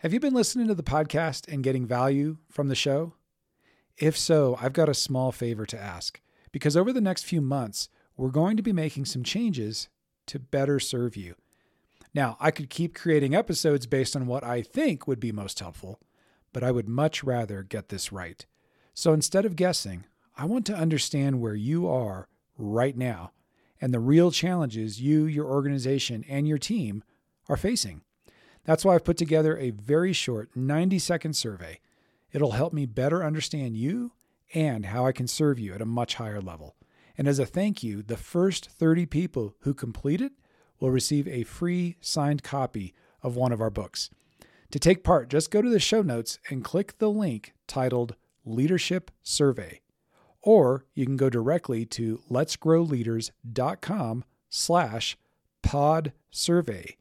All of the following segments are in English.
Have you been listening to the podcast and getting value from the show? If so, I've got a small favor to ask, because over the next few months, we're going to be making some changes to better serve you. Now, I could keep creating episodes based on what I think would be most helpful, but I would much rather get this right. So instead of guessing, I want to understand where you are right now and the real challenges you, your organization, and your team are facing. That's why I've put together a very short 90-second survey. It'll help me better understand you and how I can serve you at a much higher level. And as a thank you, the first 30 people who complete it will receive a free signed copy of one of our books. To take part, just go to the show notes and click the link titled Leadership Survey. Or you can go directly to letsgrowleaders.com/podsurvey.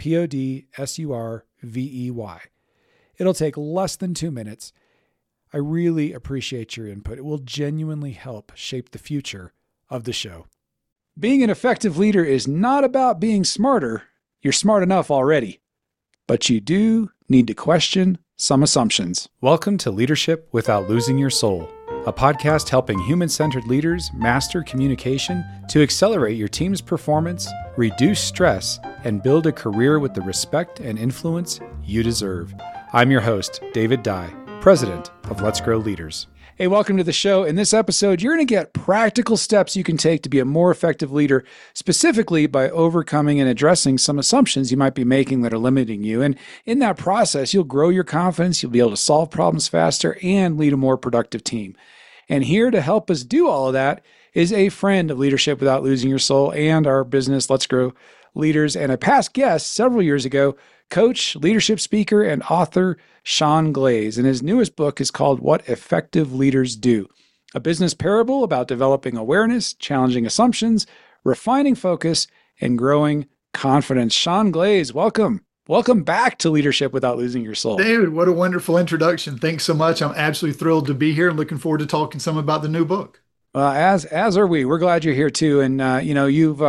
PODSURVEY. It'll take less than 2 minutes. I really appreciate your input. It will genuinely help shape the future of the show. Being an effective leader is not about being smarter. You're smart enough already. But you do need to question some assumptions. Welcome to Leadership Without Losing Your Soul, a podcast helping human-centered leaders master communication to accelerate your team's performance, reduce stress, and build a career with the respect and influence you deserve. I'm your host, David Dye, president of Let's Grow Leaders. Hey, welcome to the show. In this episode, you're going to get practical steps you can take to be a more effective leader, specifically by overcoming and addressing some assumptions you might be making that are limiting you. And in that process, you'll grow your confidence, you'll be able to solve problems faster, and lead a more productive team. And here to help us do all of that is a friend of Leadership Without Losing Your Soul and our business, Let's Grow Leaders, and a past guest several years ago, coach, leadership speaker, and author Sean Glaze. And his newest book is called What Effective Leaders Do, a business parable about developing awareness, challenging assumptions, refining focus, and growing confidence. Sean Glaze, welcome. Welcome back to Leadership Without Losing Your Soul. David, what a wonderful introduction. Thanks so much. I'm absolutely thrilled to be here and looking forward to talking some about the new book. As are we. We're glad you're here too. And, you've,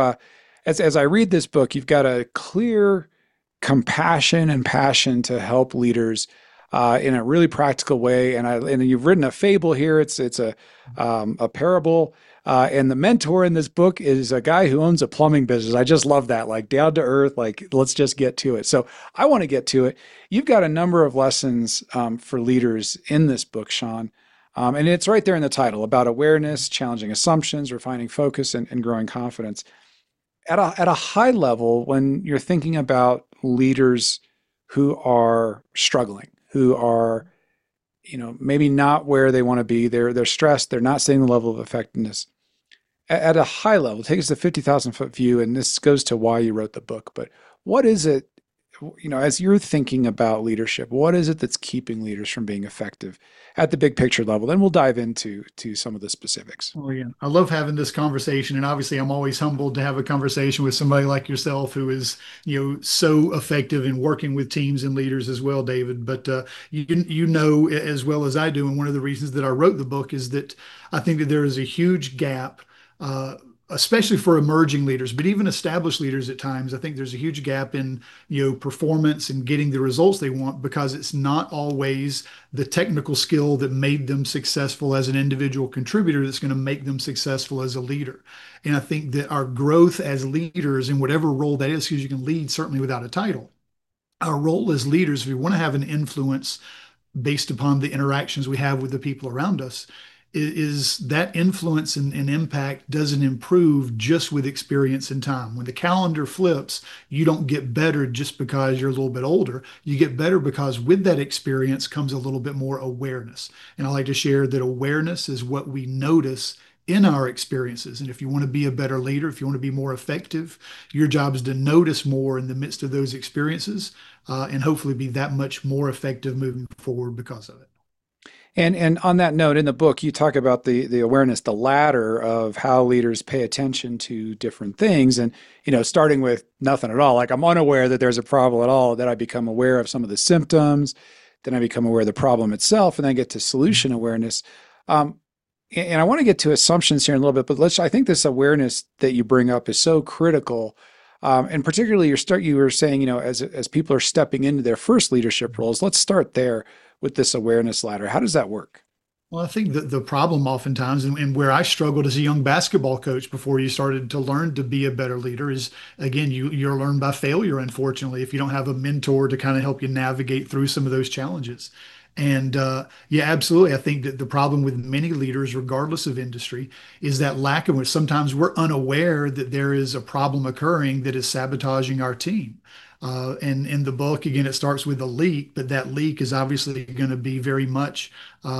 as I read this book, you've got a clear compassion and passion to help leaders in a really practical way. And you've written a fable here. It's a parable. And the mentor in this book is a guy who owns a plumbing business. I just love that, like down to earth, like let's just get to it. So I want to get to it. You've got a number of lessons for leaders in this book, Sean. And it's right there in the title about awareness, challenging assumptions, refining focus, and growing confidence. At a high level, when you're thinking about leaders who are struggling, who are, maybe not where they want to be, they're stressed, they're not seeing the level of effectiveness. At a high level, take us to 50,000-foot view, and this goes to why you wrote the book, but what is it, as you're thinking about leadership, what is it that's keeping leaders from being effective at the big picture level? Then we'll dive into some of the specifics. Oh, yeah. I love having this conversation. And obviously, I'm always humbled to have a conversation with somebody like yourself who is, so effective in working with teams and leaders as well, David. But you know as well as I do, and one of the reasons that I wrote the book is that I think that there is a huge gap, especially for emerging leaders, but even established leaders at times. I think there's a huge gap in, performance and getting the results they want because it's not always the technical skill that made them successful as an individual contributor that's going to make them successful as a leader. And I think that our growth as leaders in whatever role that is, because you can lead certainly without a title, our role as leaders, if we want to have an influence based upon the interactions we have with the people around us, is that influence and impact doesn't improve just with experience and time. When the calendar flips, you don't get better just because you're a little bit older. You get better because with that experience comes a little bit more awareness. And I like to share that awareness is what we notice in our experiences. And if you want to be a better leader, if you want to be more effective, your job is to notice more in the midst of those experiences and hopefully be that much more effective moving forward because of it. And on that note, in the book, you talk about the awareness, the ladder of how leaders pay attention to different things. And, starting with nothing at all, like I'm unaware that there's a problem at all, then I become aware of some of the symptoms, then I become aware of the problem itself, and then I get to solution awareness. And I want to get to assumptions here in a little bit, but I think this awareness that you bring up is so critical And particularly you were saying, as people are stepping into their first leadership roles, let's start there with this awareness ladder. How does that work? Well, I think that the problem oftentimes, and where I struggled as a young basketball coach before you started to learn to be a better leader, is again, you're learned by failure, unfortunately, if you don't have a mentor to kind of help you navigate through some of those challenges. And yeah, absolutely. I think that the problem with many leaders, regardless of industry, is that lack of which sometimes we're unaware that there is a problem occurring that is sabotaging our team. And in the book, again, it starts with a leak, but that leak is obviously going to be very much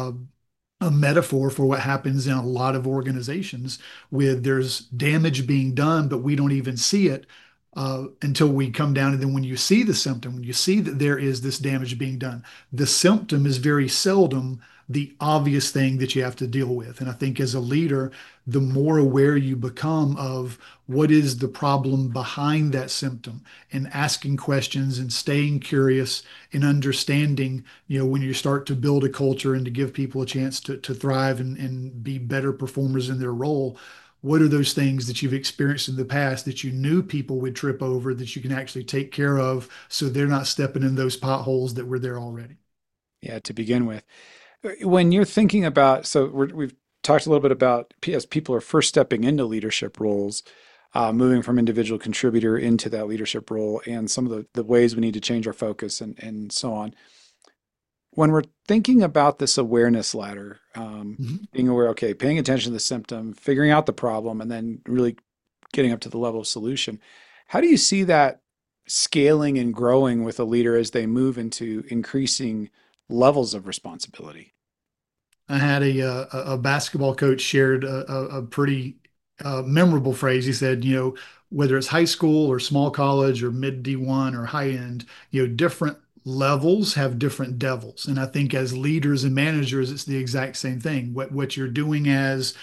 a metaphor for what happens in a lot of organizations with there's damage being done, but we don't even see it until we come down. And then when you see the symptom, when you see that there is this damage being done, the symptom is very seldom the obvious thing that you have to deal with. And I think as a leader, the more aware you become of what is the problem behind that symptom and asking questions and staying curious and understanding, when you start to build a culture and to give people a chance to thrive and be better performers in their role, what are those things that you've experienced in the past that you knew people would trip over that you can actually take care of so they're not stepping in those potholes that were there already? Yeah, to begin with. When you're thinking about, so we've talked a little bit about as people are first stepping into leadership roles, moving from individual contributor into that leadership role, and some of the ways we need to change our focus and so on. When we're thinking about this awareness ladder, Mhm. being aware, okay, paying attention to the symptom, figuring out the problem, and then really getting up to the level of solution. How do you see that scaling and growing with a leader as they move into increasing levels of responsibility? I had a basketball coach shared a pretty memorable phrase. He said, whether it's high school or small college or mid D1 or high end, different levels have different devils. And I think as leaders and managers, it's the exact same thing. What you're doing as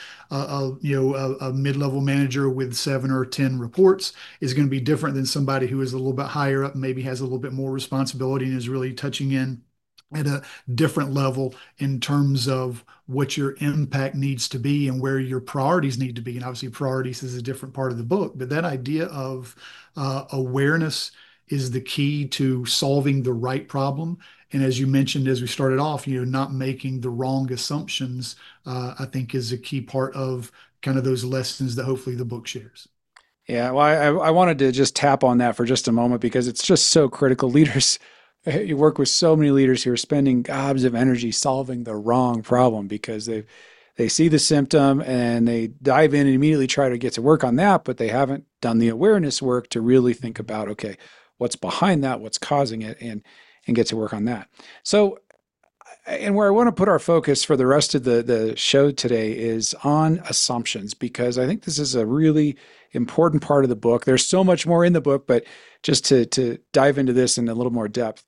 a mid-level manager with 7 or 10 reports is going to be different than somebody who is a little bit higher up, maybe has a little bit more responsibility and is really touching in at a different level in terms of what your impact needs to be and where your priorities need to be. And obviously, priorities is a different part of the book, but that idea of awareness is the key to solving the right problem. And as you mentioned, as we started off, not making the wrong assumptions, I think is a key part of kind of those lessons that hopefully the book shares. Yeah, well, I wanted to just tap on that for just a moment because it's just so critical. Leaders, you work with so many leaders who are spending gobs of energy solving the wrong problem because they see the symptom and they dive in and immediately try to get to work on that, but they haven't done the awareness work to really think about, okay, what's behind that, what's causing it, and get to work on that. So, and where I want to put our focus for the rest of the show today is on assumptions, because I think this is a really important part of the book. There's so much more in the book, but just to dive into this in a little more depth,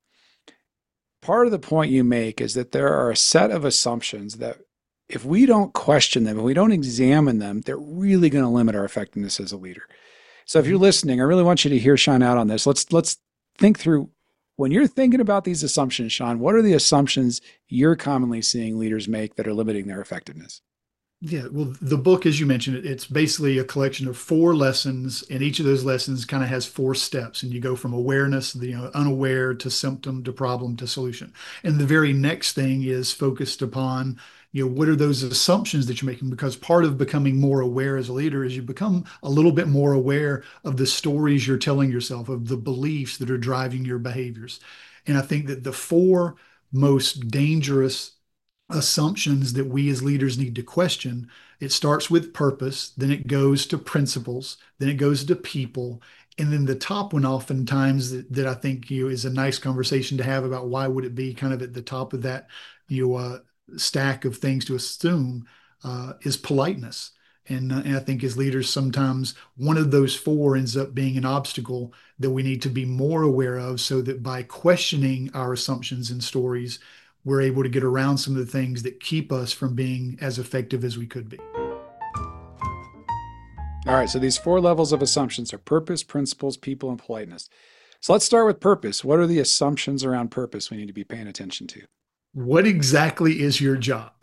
part of the point you make is that there are a set of assumptions that if we don't question them, if we don't examine them, they're really going to limit our effectiveness as a leader. So if you're Mhm. listening, I really want you to hear Sean out on this. Let's think through when you're thinking about these assumptions, Sean, what are the assumptions you're commonly seeing leaders make that are limiting their effectiveness? Yeah, well, the book, as you mentioned, it's basically a collection of 4 lessons, and each of those lessons kind of has 4 steps, and you go from awareness, unaware, to symptom, to problem, to solution. And the very next thing is focused upon, what are those assumptions that you're making? Because part of becoming more aware as a leader is you become a little bit more aware of the stories you're telling yourself, of the beliefs that are driving your behaviors. And I think that the 4 most dangerous assumptions that we as leaders need to question. It starts with purpose, then it goes to principles, then it goes to people. And then the top one, oftentimes, that I think is a nice conversation to have about why would it be kind of at the top of that stack of things to assume is politeness. And I think as leaders, sometimes one of those 4 ends up being an obstacle that we need to be more aware of so that by questioning our assumptions and stories, we're able to get around some of the things that keep us from being as effective as we could be. All right, so these 4 levels of assumptions are purpose, principles, people, and politeness. So let's start with purpose. What are the assumptions around purpose we need to be paying attention to? What exactly is your job?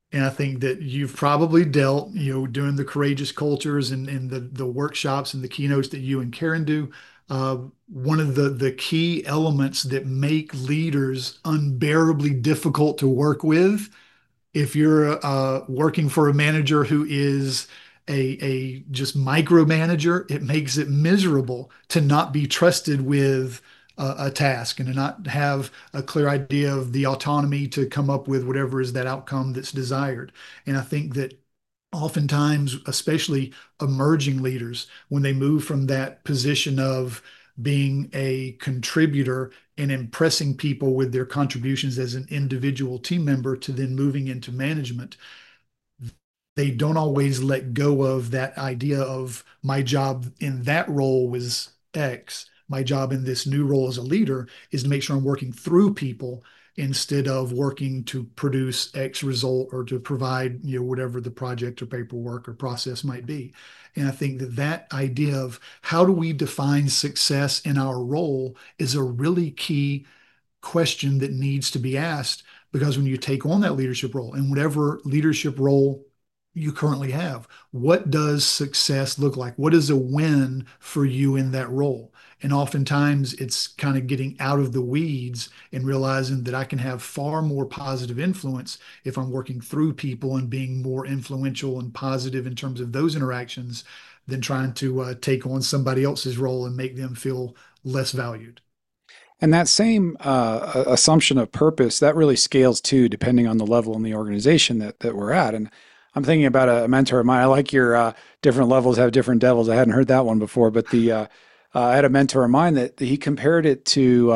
And I think that you've probably dealt, doing the courageous cultures and the workshops and the keynotes that you and Karen do. Uh, One of the key elements that make leaders unbearably difficult to work with, if you're working for a manager who is a just micromanager, it makes it miserable to not be trusted with a task and to not have a clear idea of the autonomy to come up with whatever is that outcome that's desired. And I think that oftentimes, especially emerging leaders, when they move from that position of being a contributor and impressing people with their contributions as an individual team member to then moving into management, they don't always let go of that idea of my job in that role was X. My job in this new role as a leader is to make sure I'm working through people instead of working to produce X result or to provide, whatever the project or paperwork or process might be. And I think that that idea of how do we define success in our role is a really key question that needs to be asked, because when you take on that leadership role and whatever leadership role you currently have, what does success look like? What is a win for you in that role? And oftentimes it's kind of getting out of the weeds and realizing that I can have far more positive influence if I'm working through people and being more influential and positive in terms of those interactions than trying to take on somebody else's role and make them feel less valued. And that same assumption of purpose, that really scales too, depending on the level in the organization that we're at. And I'm thinking about a mentor of mine. I like your different levels have different devils. I hadn't heard that one before, but I had a mentor of mine that he compared it to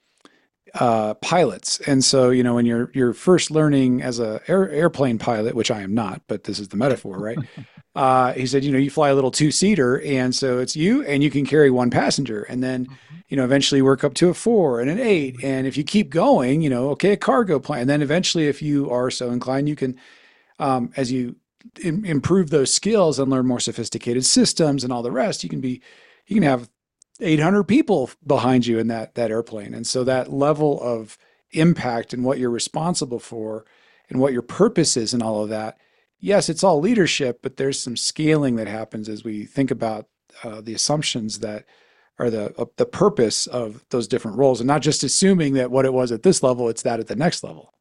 pilots. And so, when you're first learning as a airplane pilot, which I am not, but this is the metaphor, right? He said, you fly a little two-seater, and so it's you, and you can carry one passenger, and then, eventually work up to a four and an eight, and if you keep going, okay, a cargo plane, and then eventually, if you are so inclined, you can, as you improve those skills and learn more sophisticated systems and all the rest, you can have 800 people behind you in that airplane. And so that level of impact and what you're responsible for and what your purpose is and all of that, yes, it's all leadership, but there's some scaling that happens as we think about the assumptions that are the purpose of those different roles, and not just assuming that what it was at this level, it's that at the next level.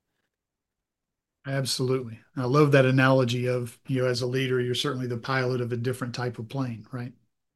Absolutely. I love that analogy of, as a leader, you're certainly the pilot of a different type of plane, right?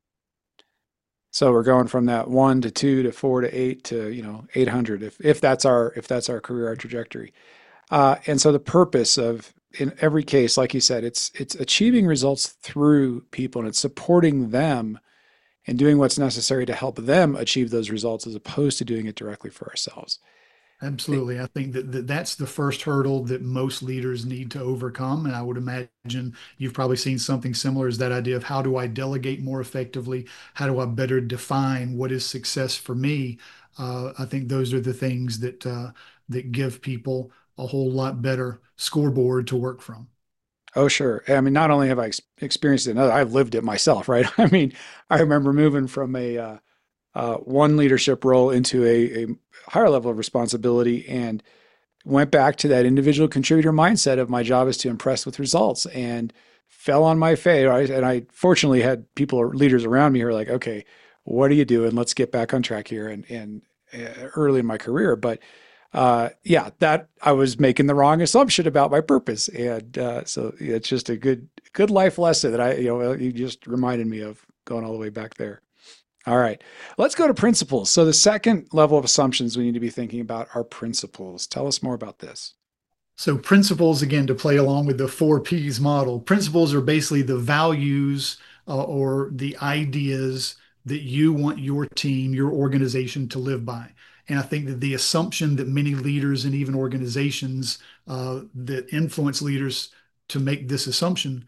So we're going from that one to two to four to eight to 800 if that's our career, our trajectory. And so the purpose of, in every case, like you said, it's achieving results through people, and it's supporting them and doing what's necessary to help them achieve those results as opposed to doing it directly for ourselves. Absolutely. I think that that's the first hurdle that most leaders need to overcome. And I would imagine you've probably seen something similar, is that idea of how do I delegate more effectively? How do I better define what is success for me? I think those are the things that give people a whole lot better scoreboard to work from. Oh, sure. I mean, not only have I experienced it, I've lived it myself, right? I mean, I remember moving from a one leadership role into a higher level of responsibility, and went back to that individual contributor mindset of my job is to impress with results, and fell on my face. Right? And I fortunately had people or leaders around me who are like, okay, what are you doing? Let's get back on track here. And early in my career, but yeah, that I was making the wrong assumption about my purpose. And so yeah, it's just a good life lesson that you just reminded me of, going all the way back there. All right, let's go to principles. So the second level of assumptions we need to be thinking about are principles. Tell us more about this. So principles, again, to play along with the four P's model, principles are basically the values or the ideas that you want your team, your organization to live by. And I think that the assumption that many leaders and even organizations that influence leaders to make this assumption,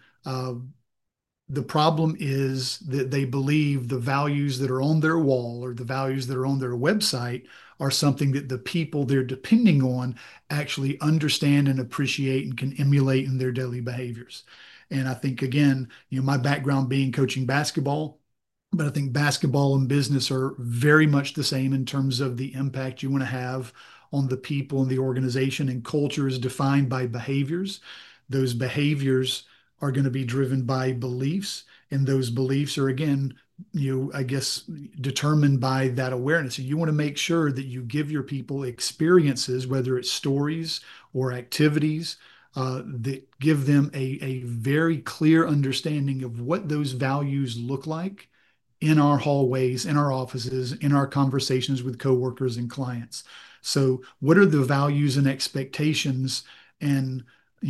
the problem is that they believe the values that are on their wall or the values that are on their website are something that the people they're depending on actually understand and appreciate and can emulate in their daily behaviors. And I think, again, my background being coaching basketball, but I think basketball and business are very much the same in terms of the impact you want to have on the people and the organization. And culture is defined by behaviors. Those behaviors are going to be driven by beliefs, and those beliefs are, again, I guess, determined by that awareness. And you want to make sure that you give your people experiences, whether it's stories or activities, that give them a very clear understanding of what those values look like in our hallways, in our offices, in our conversations with coworkers and clients. So, what are the values and expectations? And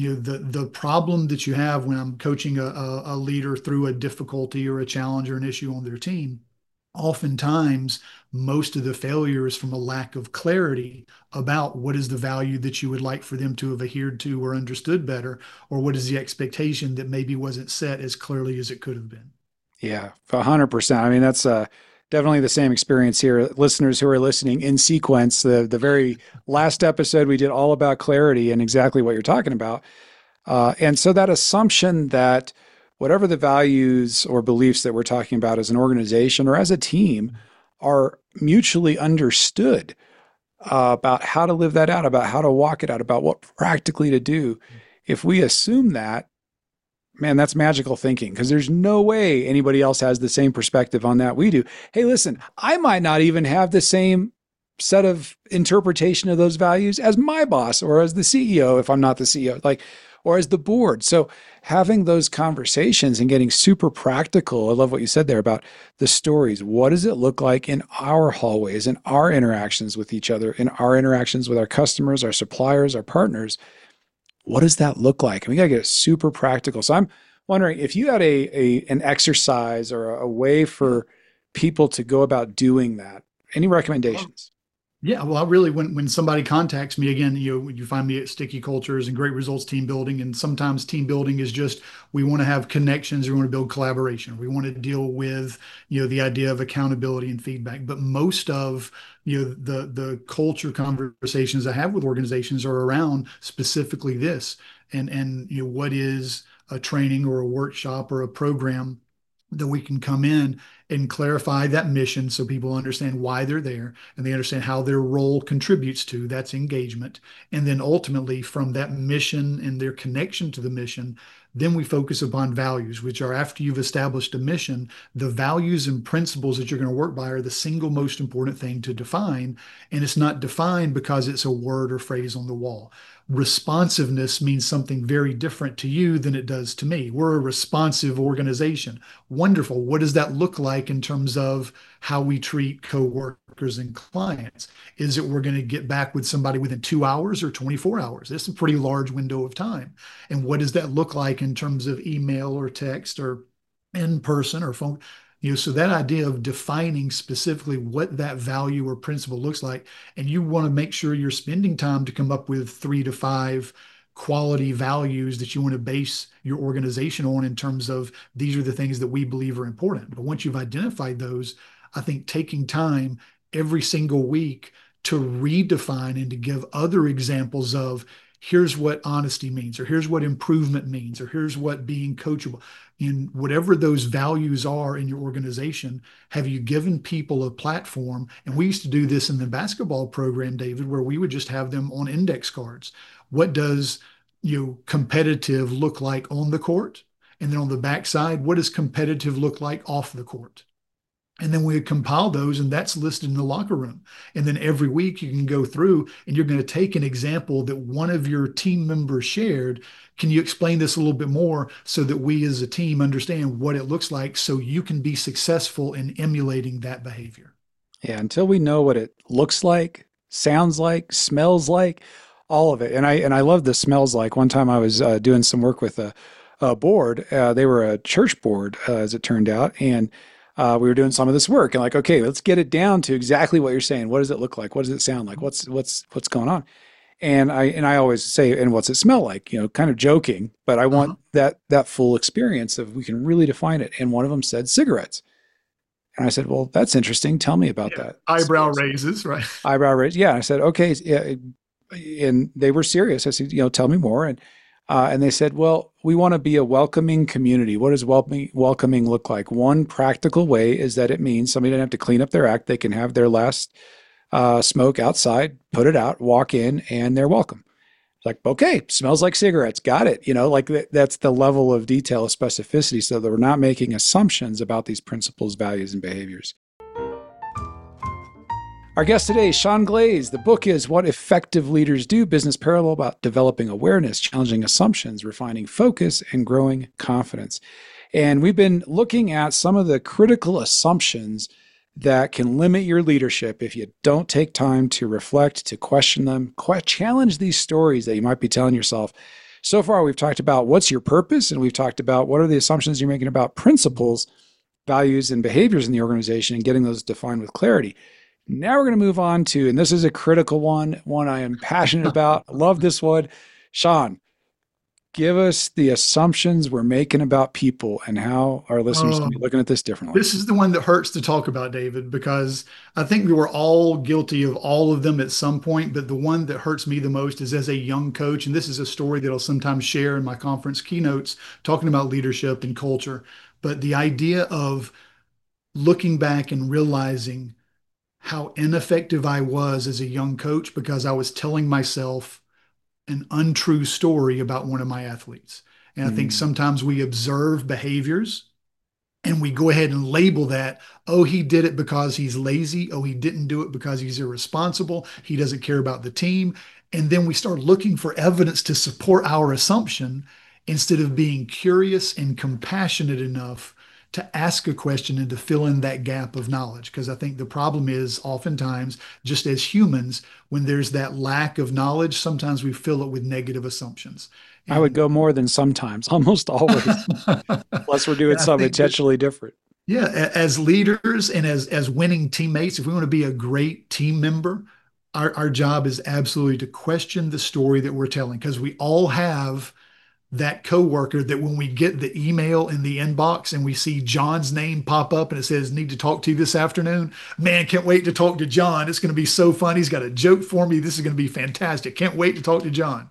the problem that you have when I'm coaching a leader through a difficulty or a challenge or an issue on their team, oftentimes most of the failure is from a lack of clarity about what is the value that you would like for them to have adhered to or understood better, or what is the expectation that maybe wasn't set as clearly as it could have been. Yeah, 100%. I mean, that's definitely the same experience here. Listeners who are listening in sequence, the very last episode we did all about clarity and exactly what you're talking about. And so that assumption that whatever the values or beliefs that we're talking about as an organization or as a team are mutually understood, about how to live that out, about how to walk it out, about what practically to do. If we assume that, man, that's magical thinking, because there's no way anybody else has the same perspective on that we do. Hey, listen, I might not even have the same set of interpretation of those values as my boss or as the CEO, if I'm not the CEO, or as the board. So having those conversations and getting super practical. I love what you said there about the stories. What does it look like in our hallways, in our interactions with each other, in our interactions with our customers, our suppliers, our partners? What does that look like? And we got to get it super practical. So I'm wondering if you had an exercise or a way for people to go about doing that. Any recommendations? Yeah, well, I really, when somebody contacts me again, you find me at Sticky Cultures and Great Results Team Building, and sometimes team building is just we want to have connections, we want to build collaboration, we want to deal with the idea of accountability and feedback. But most of the culture conversations I have with organizations are around specifically this, and what is a training or a workshop or a program that we can come in and clarify that mission so people understand why they're there and they understand how their role contributes to that's engagement. And then ultimately, from that mission and their connection to the mission, then we focus upon values, which are, after you've established a mission, the values and principles that you're going to work by are the single most important thing to define. And it's not defined because it's a word or phrase on the wall. Responsiveness means something very different to you than it does to me. We're a responsive organization. Wonderful. What does that look like in terms of how we treat coworkers and clients? Is it we're going to get back with somebody within 2 hours or 24 hours? That's a pretty large window of time. And what does that look like in terms of email or text or in person or phone? So that idea of defining specifically what that value or principle looks like, and you want to make sure you're spending time to come up with 3 to 5 quality values that you want to base your organization on in terms of these are the things that we believe are important. But once you've identified those, I think taking time every single week to redefine and to give other examples of here's what honesty means, or here's what improvement means, or here's what being coachable. In whatever those values are in your organization, have you given people a platform? And we used to do this in the basketball program, David, where we would just have them on index cards. What does competitive look like on the court? And then on the backside, what does competitive look like off the court? And then we compile those, and that's listed in the locker room. And then every week you can go through and you're going to take an example that one of your team members shared. Can you explain this a little bit more so that we as a team understand what it looks like so you can be successful in emulating that behavior? Yeah, until we know what it looks like, sounds like, smells like, all of it. And I love the smells like. One time I was doing some work with a board. They were a church board, as it turned out, and we were doing some of this work. And like, okay, let's get it down to exactly what you're saying. What does it look like? What does it sound like? What's going on? And I always say, and what's it smell like? Kind of joking, but I want that full experience of we can really define it. And one of them said cigarettes. And I said, well, that's interesting. Tell me about that. Eyebrow raises, right? Eyebrow raise. Yeah. I said, okay. Yeah. And they were serious. I said, tell me more. And they said, well, we want to be a welcoming community. What does welcoming look like? One practical way is that it means somebody doesn't have to clean up their act. They can have their last smoke outside, put it out, walk in, and they're welcome. Like, okay, smells like cigarettes. Got it. Like that's the level of detail of specificity so that we're not making assumptions about these principles, values, and behaviors. Our guest today is Sean Glaze. The book is What Effective Leaders Do, Business Parallel, about developing awareness, challenging assumptions, refining focus, and growing confidence. And we've been looking at some of the critical assumptions that can limit your leadership if you don't take time to reflect, to question them, challenge these stories that you might be telling yourself. So far, we've talked about what's your purpose, and we've talked about what are the assumptions you're making about principles, values, and behaviors in the organization, and getting those defined with clarity. Now we're going to move on to, and this is a critical one I am passionate about. I love this one. Sean, give us the assumptions we're making about people and how our listeners can be looking at this differently. This is the one that hurts to talk about, David, because I think we were all guilty of all of them at some point. But the one that hurts me the most is as a young coach. And this is a story that I'll sometimes share in my conference keynotes, talking about leadership and culture. But the idea of looking back and realizing how ineffective I was as a young coach because I was telling myself an untrue story about one of my athletes. And I think sometimes we observe behaviors and we go ahead and label that, oh, he did it because he's lazy. Oh, he didn't do it because he's irresponsible. He doesn't care about the team. And then we start looking for evidence to support our assumption instead of being curious and compassionate enough to ask a question and to fill in that gap of knowledge. Because I think the problem is oftentimes, just as humans, when there's that lack of knowledge, sometimes we fill it with negative assumptions. I would go more than sometimes, almost always, unless we're doing something intentionally different. Yeah, as leaders and as winning teammates, if we want to be a great team member, our job is absolutely to question the story that we're telling, because we all have that coworker that when we get the email in the inbox and we see John's name pop up and it says, need to talk to you this afternoon. Man, can't wait to talk to John. It's going to be so fun. He's got a joke for me. This is going to be fantastic. Can't wait to talk to John.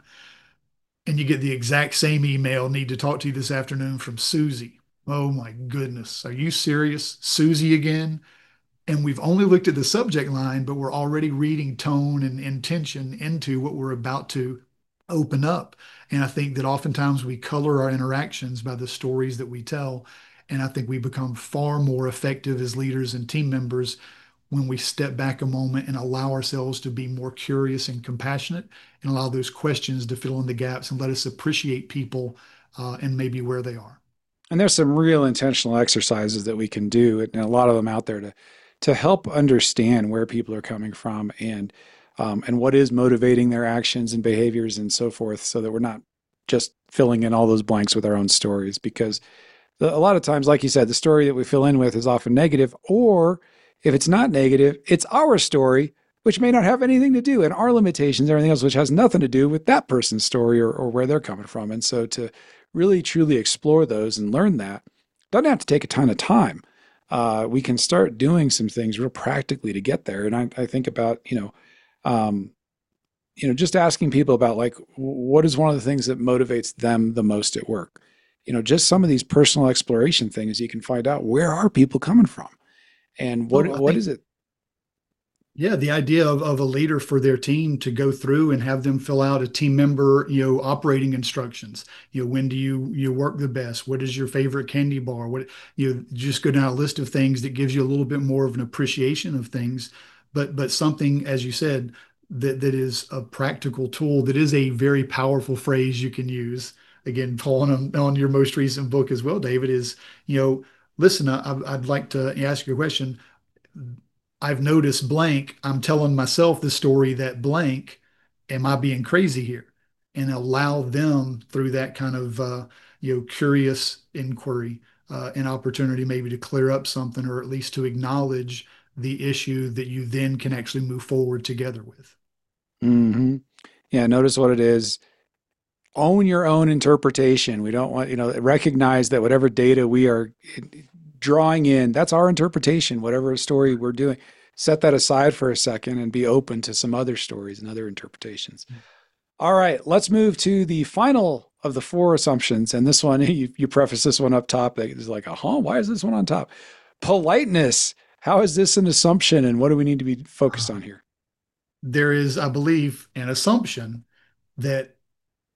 And you get the exact same email, need to talk to you this afternoon, from Susie. Oh my goodness. Are you serious? Susie again? And we've only looked at the subject line, but we're already reading tone and intention into what we're about to open up. And I think that oftentimes we color our interactions by the stories that we tell. And I think we become far more effective as leaders and team members when we step back a moment and allow ourselves to be more curious and compassionate and allow those questions to fill in the gaps and let us appreciate people and maybe where they are. And there's some real intentional exercises that we can do, and a lot of them out there to help understand where people are coming from and what is motivating their actions and behaviors and so forth, so that we're not just filling in all those blanks with our own stories. Because a lot of times, like you said, the story that we fill in with is often negative, or if it's not negative, it's our story, which may not have anything to do, and our limitations, everything else, which has nothing to do with that person's story or where they're coming from. And so to really, truly explore those and learn that doesn't have to take a ton of time. We can start doing some things real practically to get there. And I think about, just asking people about, like, what is one of the things that motivates them the most at work? Just some of these personal exploration things, you can find out, where are people coming from? And what is it? Yeah, the idea of a leader for their team to go through and have them fill out a team member, operating instructions. When do you work the best? What is your favorite candy bar? What, just go down a list of things that gives you a little bit more of an appreciation of things. But something, as you said, that is a practical tool, that is a very powerful phrase you can use. Again, pulling on your most recent book as well, David, is, listen, I'd like to ask you a question. I've noticed blank. I'm telling myself the story that blank. Am I being crazy here? And allow them, through that kind of curious inquiry, an opportunity maybe to clear up something, or at least to acknowledge the issue that you then can actually move forward together with. Mm-hmm. Yeah, notice what it is. Own your own interpretation. We don't want, recognize that whatever data we are drawing in, that's our interpretation, whatever story we're doing. Set that aside for a second and be open to some other stories and other interpretations. All right, let's move to the final of the 4 assumptions. And this one, you preface this one up top. It's like, why is this one on top? Politeness. How is this an assumption, and what do we need to be focused on here? There is, I believe, an assumption that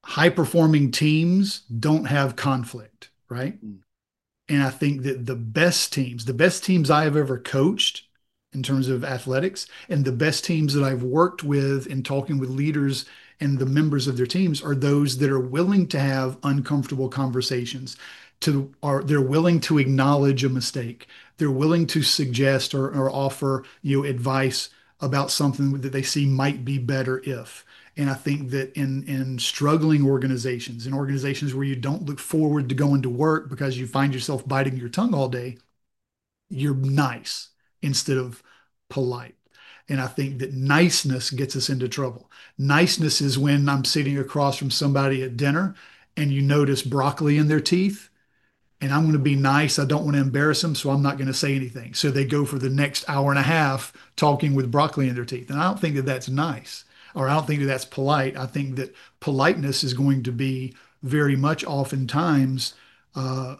high performing teams don't have conflict, right? Mm. And I think that the best teams I have ever coached in terms of athletics, and the best teams that I've worked with in talking with leaders and the members of their teams are those that are willing to have uncomfortable conversations, they're willing to acknowledge a mistake. They're willing to suggest or offer advice about something that they see might be better if. And I think that in struggling organizations, in organizations where you don't look forward to going to work because you find yourself biting your tongue all day, you're nice instead of polite. And I think that niceness gets us into trouble. Niceness is when I'm sitting across from somebody at dinner and you notice broccoli in their teeth, and I'm going to be nice. I don't want to embarrass them, so I'm not going to say anything. So they go for the next hour and a half talking with broccoli in their teeth. And I don't think that that's nice, or I don't think that that's polite. I think that politeness is going to be very much oftentimes uh,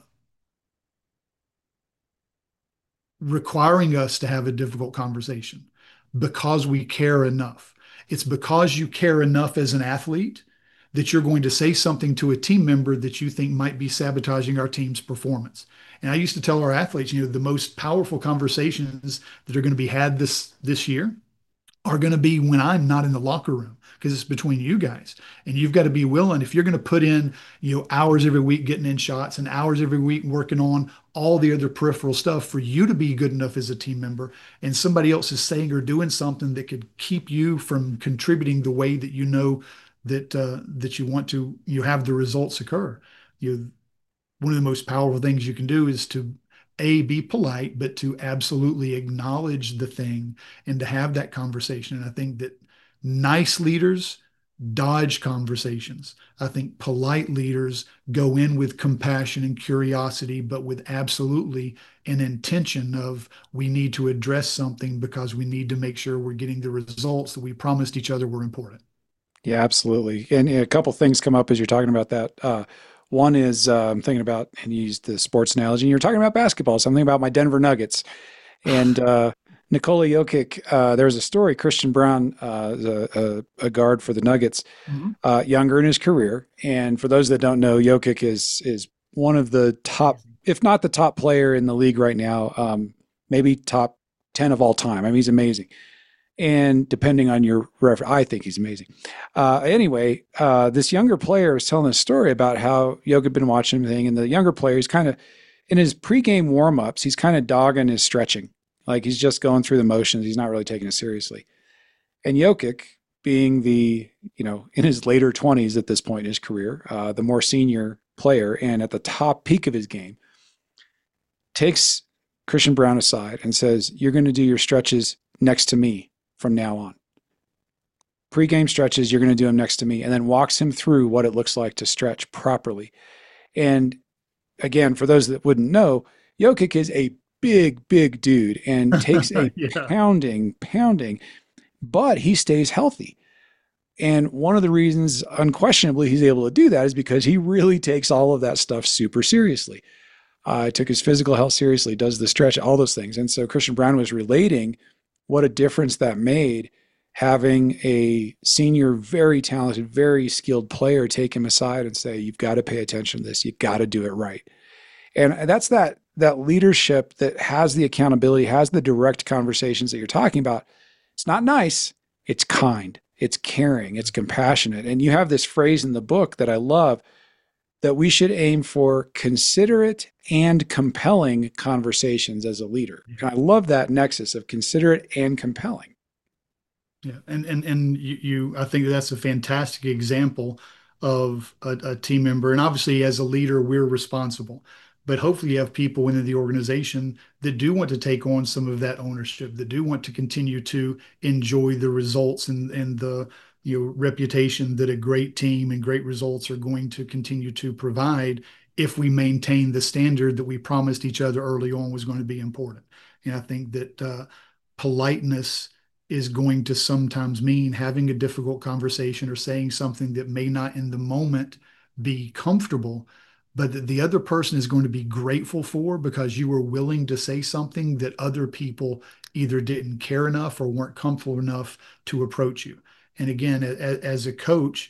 requiring us to have a difficult conversation because we care enough. It's because you care enough as an athlete that you're going to say something to a team member that you think might be sabotaging our team's performance. And I used to tell our athletes, the most powerful conversations that are going to be had this year are going to be when I'm not in the locker room because it's between you guys. And you've got to be willing, if you're going to put in, hours every week getting in shots and hours every week working on all the other peripheral stuff for you to be good enough as a team member, and somebody else is saying or doing something that could keep you from contributing the way that that you want to have the results occur. You One of the most powerful things you can do is to be polite, but to absolutely acknowledge the thing and to have that conversation. And I think that nice leaders dodge conversations. I think polite leaders go in with compassion and curiosity, but with absolutely an intention of we need to address something because we need to make sure we're getting the results that we promised each other were important. Yeah, absolutely. And a couple things come up as you're talking about that. One is I'm thinking about, and you used the sports analogy, and you're talking about basketball, something about my Denver Nuggets. And Nikola Jokic, there's a story, Christian Brown, a guard for the Nuggets, Mhm. younger in his career. And for those that don't know, Jokic is one of the top, if not the top player in the league right now, maybe top 10 of all time. I mean, he's amazing. And depending on your reference, I think he's amazing. Anyway, this younger player was telling a story about how Jokic had been watching everything, and the younger player is kind of in his pregame warmups, he's kind of dogging his stretching, like he's just going through the motions. He's not really taking it seriously. And Jokic, being in his later 20s at this point in his career, the more senior player and at the top peak of his game, takes Christian Brown aside and says, "You're going to do your stretches next to me from now on. Pre-game stretches, you're going to do them next to me," and then walks him through what it looks like to stretch properly. And again, for those that wouldn't know, Jokic is a big dude and takes a Yeah. pounding, but he stays healthy. And one of the reasons, unquestionably, he's able to do that is because he really takes all of that stuff super seriously. Took his physical health seriously, does the stretch, all those things. And so Christian Brown was relating what a difference that made having a senior, very talented, very skilled player take him aside and say, "You've got to pay attention to this. You've got to do it right." And that's that leadership that has the accountability, has the direct conversations that you're talking about. It's not nice. It's kind. It's caring. It's compassionate. And you have this phrase in the book that I love, that we should aim for considerate and compelling conversations as a leader. And I love that nexus of considerate and compelling. Yeah, and I think that's a fantastic example of a team member. And obviously, as a leader, we're responsible. But hopefully, you have people within the organization that do want to take on some of that ownership, that do want to continue to enjoy the results and the reputation that a great team and great results are going to continue to provide if we maintain the standard that we promised each other early on was going to be important. And I think that politeness is going to sometimes mean having a difficult conversation or saying something that may not in the moment be comfortable, but that the other person is going to be grateful for because you were willing to say something that other people either didn't care enough or weren't comfortable enough to approach you. And again, as a coach,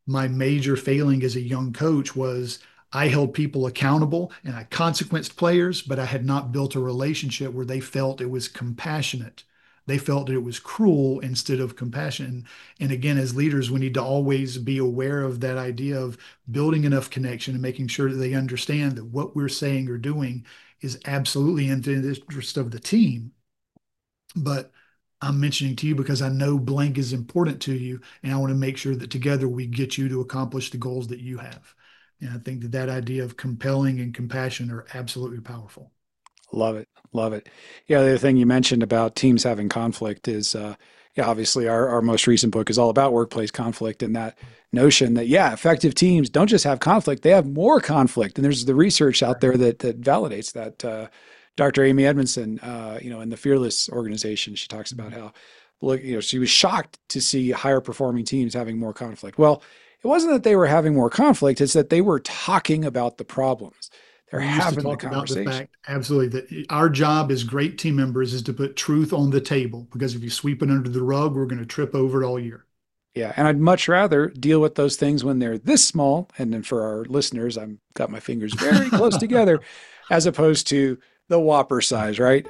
my major failing as a young coach was I held people accountable and I consequenced players, but I had not built a relationship where they felt it was compassionate. They felt that it was cruel instead of compassion. And again, as leaders, we need to always be aware of that idea of building enough connection and making sure that they understand that what we're saying or doing is absolutely in the interest of the team. But I'm mentioning to you because I know blank is important to you, and I want to make sure that together we get you to accomplish the goals that you have. And I think that that idea of compelling and compassion are absolutely powerful. Love it. Love it. Yeah, the other thing you mentioned about teams having conflict is, obviously our most recent book is all about workplace conflict and that notion that, effective teams don't just have conflict, they have more conflict. And there's the research out there that validates that. Dr. Amy Edmondson, in the Fearless organization, she talks about how, she was shocked to see higher performing teams having more conflict. Well, it wasn't that they were having more conflict, it's that they were talking about the problems. They're having the conversation. About the fact, absolutely, that our job as great team members is to put truth on the table, because if you sweep it under the rug, we're going to trip over it all year. Yeah, and I'd much rather deal with those things when they're this small, and then for our listeners, I've got my fingers very close together, as opposed to the Whopper size, right?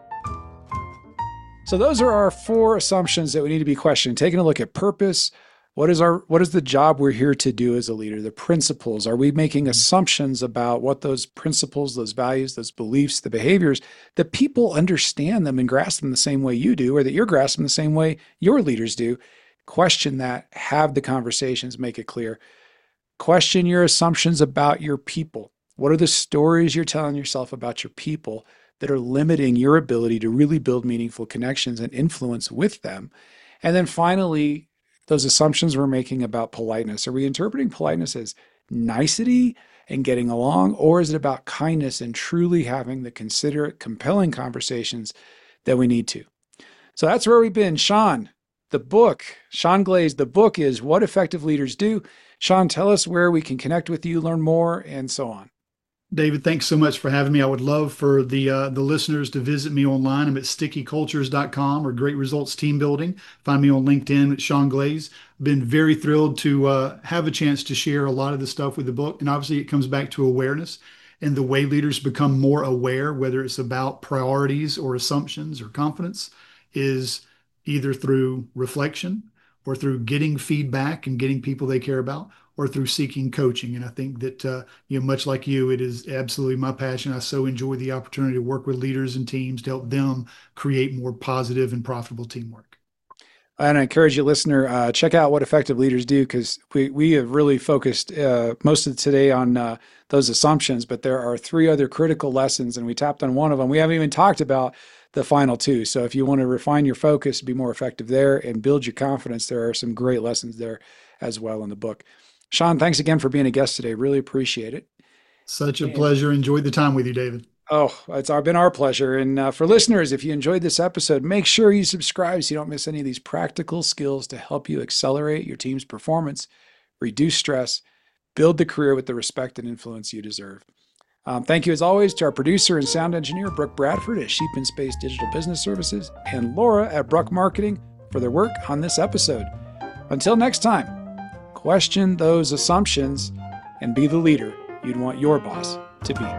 So those are our 4 assumptions that we need to be questioning. Taking a look at purpose. What is the job we're here to do as a leader? The principles. Are we making assumptions about what those principles, those values, those beliefs, the behaviors, that people understand them and grasp them the same way you do, or that you're grasping the same way your leaders do? Question that, have the conversations, make it clear. Question your assumptions about your people. What are the stories you're telling yourself about your people that are limiting your ability to really build meaningful connections and influence with them? And then finally, those assumptions we're making about politeness. Are we interpreting politeness as nicety and getting along, or is it about kindness and truly having the considerate, compelling conversations that we need to? So that's where we've been. Sean, the book, Sean Glaze, the book is What Effective Leaders Do. Sean, tell us where we can connect with you, learn more, and so on. David, thanks so much for having me. I would love for the listeners to visit me online. I'm at stickycultures.com or Great Results Team Building. Find me on LinkedIn at Sean Glaze. Been very thrilled to have a chance to share a lot of the stuff with the book. And obviously it comes back to awareness and the way leaders become more aware, whether it's about priorities or assumptions or confidence, is either through reflection or through getting feedback and getting people they care about, or through seeking coaching. And I think that, much like you, it is absolutely my passion. I so enjoy the opportunity to work with leaders and teams to help them create more positive and profitable teamwork. And I encourage you, listener, check out What Effective Leaders Do, because we have really focused most of today on those assumptions, but there are 3 other critical lessons, and we tapped on one of them. We haven't even talked about the final 2. So if you want to refine your focus, be more effective there, and build your confidence, there are some great lessons there as well in the book. Sean, thanks again for being a guest today. Really appreciate it. Such a pleasure. Enjoyed the time with you, David. Oh, it's been our pleasure. And for listeners, if you enjoyed this episode, make sure you subscribe so you don't miss any of these practical skills to help you accelerate your team's performance, reduce stress, build the career with the respect and influence you deserve. Thank you, as always, to our producer and sound engineer, Brooke Bradford at Sheep and Space Digital Business Services, and Laura at Bruck Marketing for their work on this episode. Until next time, question those assumptions and be the leader you'd want your boss to be.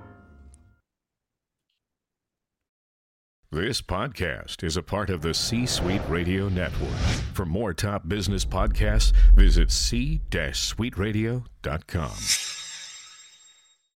This podcast is a part of the C-Suite Radio Network. For more top business podcasts, visit c-suiteradio.com.